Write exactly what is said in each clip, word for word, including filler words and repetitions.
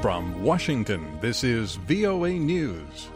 From Washington, this is V O A News.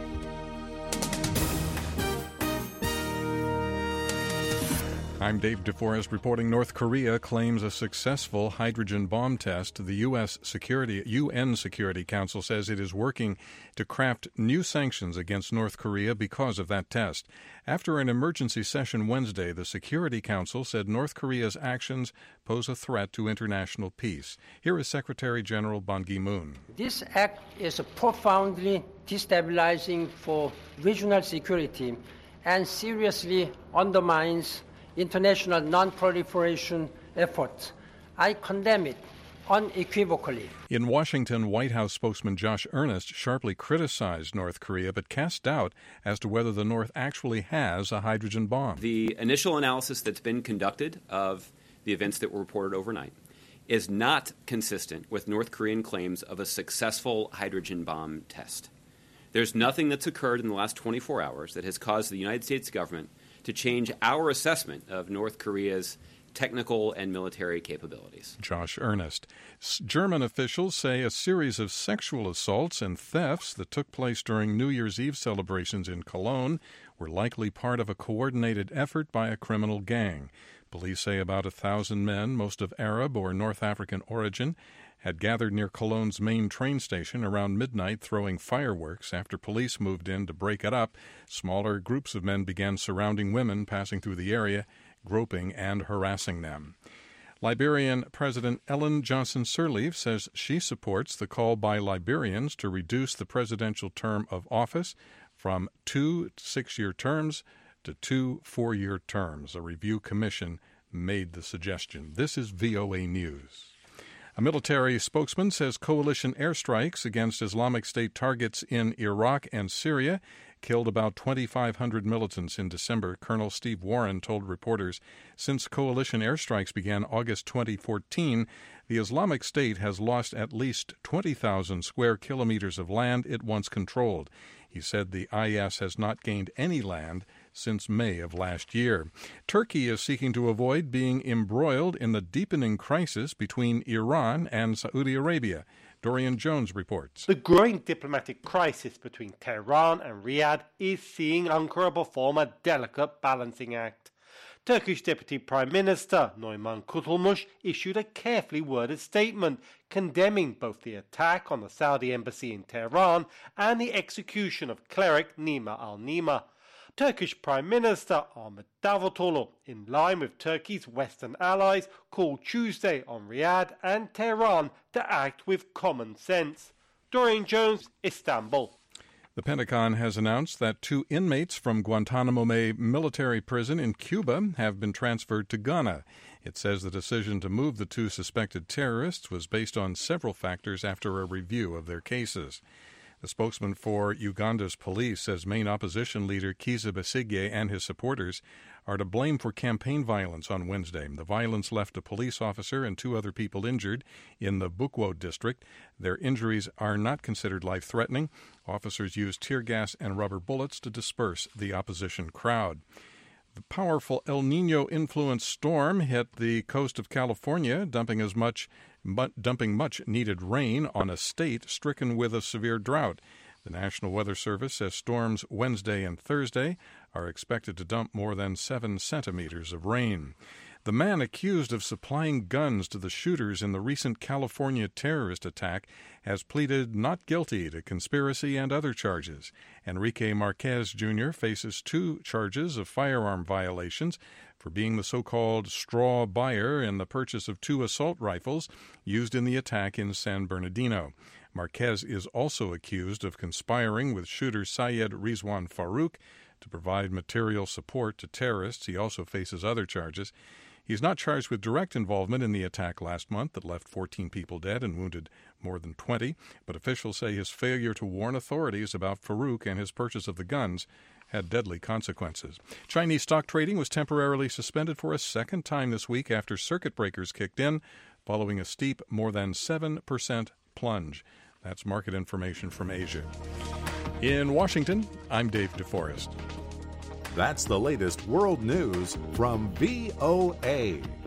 I'm Dave DeForest reporting North Korea claims a successful hydrogen bomb test. The U S Security, U N Security Council says it is working to craft new sanctions against North Korea because of that test. After an emergency session Wednesday, the Security Council said North Korea's actions pose a threat to international peace. Here is Secretary General Ban Ki-moon. This act is profoundly destabilizing for regional security and seriously undermines international non-proliferation efforts. I condemn it unequivocally. In Washington, White House spokesman Josh Earnest sharply criticized North Korea but cast doubt as to whether the North actually has a hydrogen bomb. The initial analysis that's been conducted of the events that were reported overnight is not consistent with North Korean claims of a successful hydrogen bomb test. There's nothing that's occurred in the last twenty-four hours that has caused the United States government to change our assessment of North Korea's technical and military capabilities. Josh Earnest. German officials say a series of sexual assaults and thefts that took place during New Year's Eve celebrations in Cologne were likely part of a coordinated effort by a criminal gang. Police say about a thousand men, most of Arab or North African origin, had gathered near Cologne's main train station around midnight throwing fireworks. After police moved in to break it up, smaller groups of men began surrounding women passing through the area, groping and harassing them. Liberian President Ellen Johnson Sirleaf says she supports the call by Liberians to reduce the presidential term of office from two six-year terms to two four-year terms. A review commission made the suggestion. This is V O A News. A military spokesman says coalition airstrikes against Islamic State targets in Iraq and Syria killed about twenty-five hundred militants in December. Colonel Steve Warren told reporters since coalition airstrikes began August twenty fourteen, the Islamic State has lost at least twenty thousand square kilometers of land it once controlled. He said the I S has not gained any land since May of last year. Turkey is seeking to avoid being embroiled in the deepening crisis between Iran and Saudi Arabia. Dorian Jones reports. The growing diplomatic crisis between Tehran and Riyadh is seeing Ankara perform a delicate balancing act. Turkish Deputy Prime Minister Numan Kurtulmuş issued a carefully worded statement condemning both the attack on the Saudi embassy in Tehran and the execution of cleric Nima al-Nima. Turkish Prime Minister Ahmet Davutoglu, in line with Turkey's Western allies, called Tuesday on Riyadh and Tehran to act with common sense. Dorian Jones, Istanbul. The Pentagon has announced that two inmates from Guantanamo Bay military prison in Cuba have been transferred to Ghana. It says the decision to move the two suspected terrorists was based on several factors after a review of their cases. The spokesman for Uganda's police says main opposition leader Kizza Besigye and his supporters are to blame for campaign violence on Wednesday. The violence left a police officer and two other people injured in the Bukwo district. Their injuries are not considered life-threatening. Officers used tear gas and rubber bullets to disperse the opposition crowd. The powerful El Nino-influenced storm hit the coast of California, dumping as much dumping much-needed rain on a state stricken with a severe drought. The National Weather Service says storms Wednesday and Thursday are expected to dump more than seven centimeters of rain. The man accused of supplying guns to the shooters in the recent California terrorist attack has pleaded not guilty to conspiracy and other charges. Enrique Marquez Junior faces two charges of firearm violations for being the so-called straw buyer in the purchase of two assault rifles used in the attack in San Bernardino. Marquez is also accused of conspiring with shooter Syed Rizwan Farouk to provide material support to terrorists. He also faces other charges. He's not charged with direct involvement in the attack last month that left fourteen people dead and wounded more than twenty, but officials say his failure to warn authorities about Farouk and his purchase of the guns had deadly consequences. Chinese stock trading was temporarily suspended for a second time this week after circuit breakers kicked in, following a steep more than seven percent plunge. That's market information from Asia. In Washington, I'm Dave DeForest. That's the latest world news from V O A.